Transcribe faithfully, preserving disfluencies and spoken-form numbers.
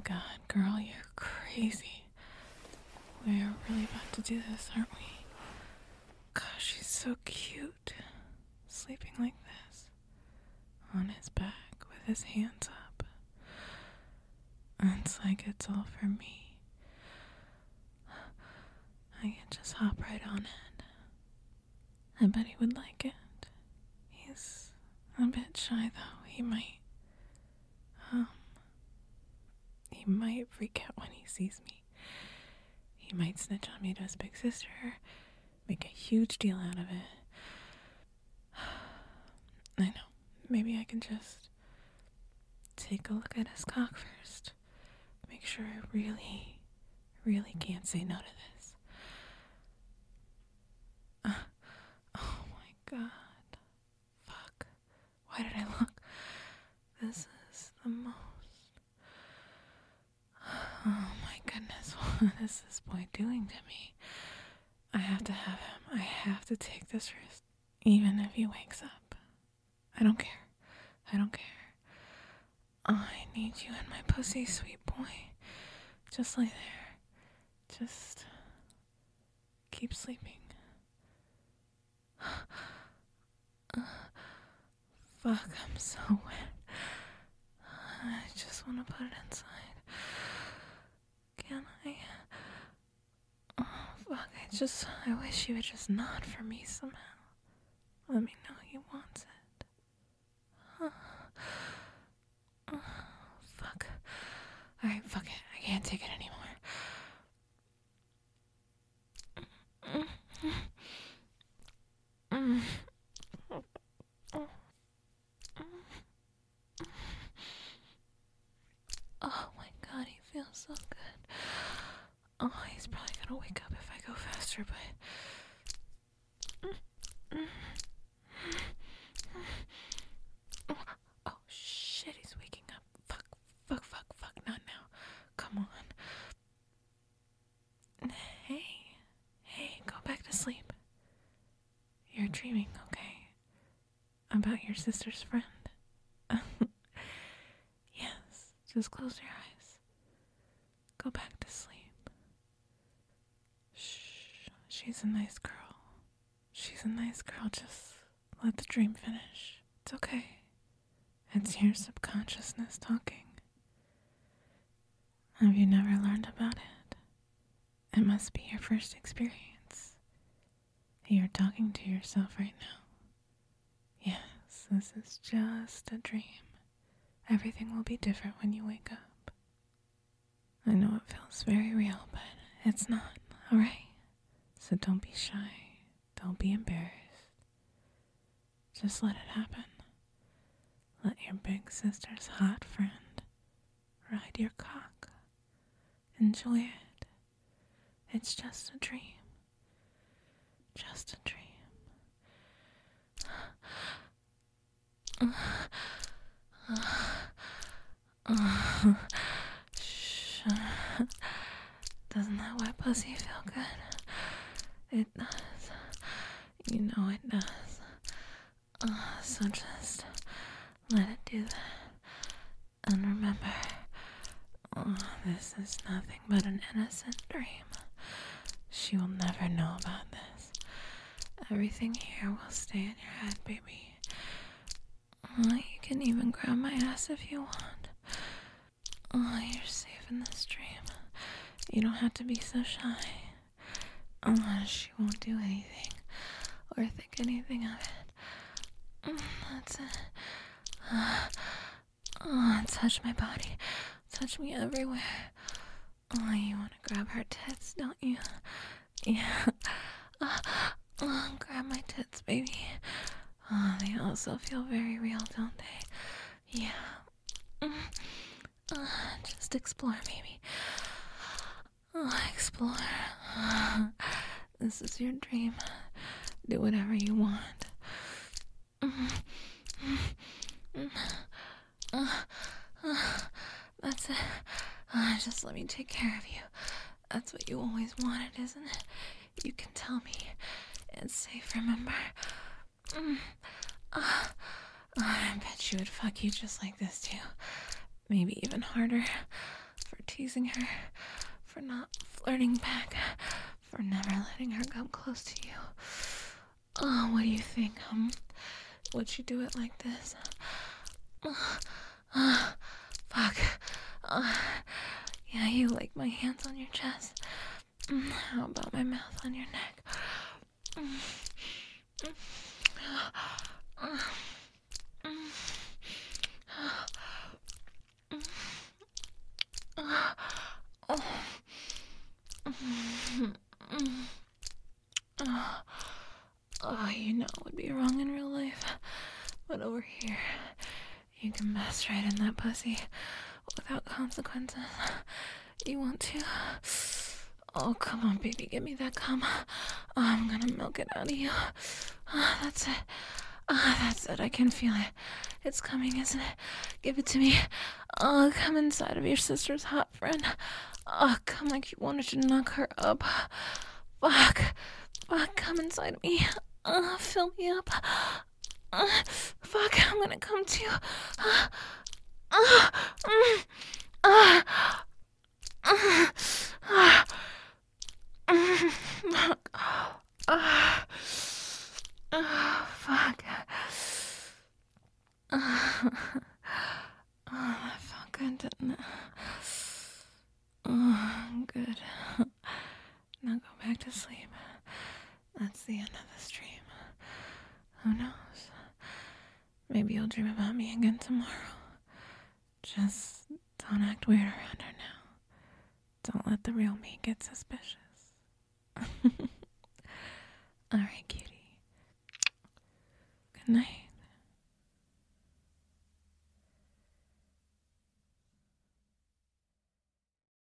god, girl, you're crazy. We're really about to do this, aren't we? Gosh, she's so cute. Sleeping like this. On his back with his hands up. It's like it's all for me. I can just hop right on it. I bet he would like it. He's a bit shy though. He might, um, he might freak out when he sees me. He might snitch on me to his big sister, make a huge deal out of it. I know. Maybe I can just take a look at his cock first. Make sure I really, really can't say no to this. Uh, oh my god. Fuck. Why did I look? This is the most... Oh my goodness, what is this boy doing to me? I have to have him. I have to take this risk. Even if he wakes up. I don't care. I don't care. I need you in my pussy, sweet boy. Just lay there. Just keep sleeping. Uh, fuck, I'm so wet. I just want to put it inside. Can I? Oh, fuck, I just, I wish you would just nod for me somehow. Let me know he wants it. Huh. Oh, fuck. Alright, fuck it. I can't take it anymore. Oh my god, he feels so good. Oh, he's probably gonna wake up if I go faster, but... Oh shit, he's waking up. Fuck, fuck, fuck, fuck, not now. Come on. Hey, hey, go back to sleep. You're dreaming, okay? About your sister's friend. Yes, just close your eyes. Go back to sleep. Shh, she's a nice girl. She's a nice girl, just let the dream finish. It's okay. It's your subconsciousness talking. Have you never learned about it? It must be your first experience. You're talking to yourself right now. Yes, this is just a dream. Everything will be different when you wake up. I know it feels very real, but it's not, alright? So don't be shy. Don't be embarrassed. Just let it happen. Let your big sister's hot friend ride your cock. Enjoy it. It's just a dream. Just a dream. Shh. Doesn't that wet pussy feel good? It does. You know it does. Uh, so just let it do that. And remember, oh, this is nothing but an innocent dream. She will never know about this. Everything here will stay in your head, baby. Oh, you can even grab my ass if you want. Oh, you're safe in this dream. You don't have to be so shy. Oh, she won't do anything or think anything of it. Mm, that's it. Uh, oh, touch my body. Touch me everywhere. Oh, you want to grab her tits, don't you? Yeah. Uh, oh, grab my tits, baby. Oh, they also feel very real, don't they? Yeah. Mm. Uh, just explore, baby. Oh, explore. Uh, this is your dream. Do whatever you want. Mm. Mm. Uh, uh, that's it. Uh, just let me take care of you. That's what you always wanted, isn't it? You can tell me. It's safe, remember? Mm. Uh, uh, I bet she would fuck you just like this, too. Maybe even harder. for teasing her, for not flirting back, for never letting her come close to you. Oh, what do you think, um? Would you do it like this? Uh, uh, fuck. Uh, yeah, you like my hands on your chest. Mm, how about my mouth on your neck? Mm, mm, uh, mm, uh, uh, oh, mm, mm, uh, oh, you know it would be wrong in real life, but over here, you can mess right in that pussy without consequences. You want to? Oh, come on, baby, give me that cum. Oh, I'm gonna milk it out of you. Oh, that's it. Ah, oh, that's it. I can feel it. It's coming, isn't it? Give it to me. Oh, come inside of your sister's hot friend. Oh, come like you wanted to knock her up. Fuck. Fuck, come inside of me. Uh, fill me up. Uh, fuck, I'm gonna come to you. Uh, uh, mm, uh, uh, uh, mm, fuck. Uh, uh, fuck. Uh, oh, that felt good, didn't it? Oh, good. Now go back to sleep. That's the end of this dream. Who knows? Maybe you'll dream about me again tomorrow. Just don't act weird around her now. Don't let the real me get suspicious. Alright, cutie. Good night.